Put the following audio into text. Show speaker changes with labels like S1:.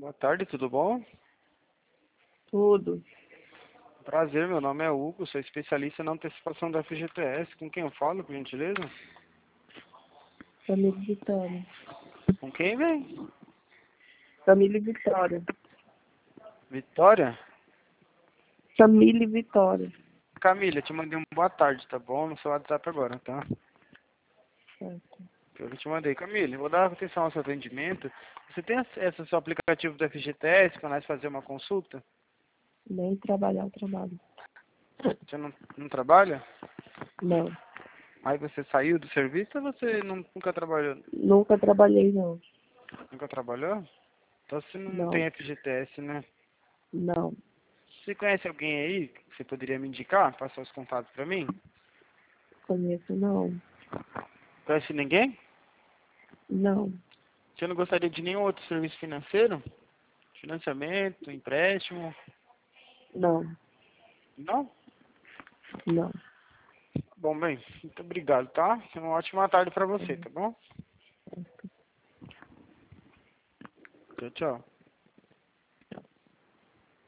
S1: Boa tarde, tudo bom?
S2: Tudo.
S1: Prazer, meu nome é Hugo, sou especialista na antecipação da FGTS. Com quem eu falo, por gentileza?
S2: Família Vitória.
S1: Com quem, vem?
S2: Família Vitória.
S1: Vitória?
S2: Família Vitória.
S1: Camila, te mandei um boa tarde, tá bom? No seu WhatsApp agora, tá?
S2: Certo.
S1: Eu te mandei. Camila, eu vou dar atenção ao seu atendimento. Você tem acesso ao seu aplicativo do FGTS para nós fazer uma consulta?
S2: Nem trabalhar o trabalho.
S1: Você não trabalha?
S2: Não.
S1: Aí você saiu do serviço ou você nunca trabalhou?
S2: Nunca trabalhei, não.
S1: Nunca trabalhou? Então você não tem
S2: Não.
S1: FGTS, né?
S2: Não.
S1: Você conhece alguém aí que você poderia me indicar? Passar os contatos para mim?
S2: Conheço, não.
S1: Conhece ninguém?
S2: Não.
S1: Você não gostaria de nenhum outro serviço financeiro? Financiamento, empréstimo?
S2: Não.
S1: Não?
S2: Não.
S1: Bom, bem, muito obrigado, tá? Uma ótima tarde para você, tá bom? Tchau, tchau.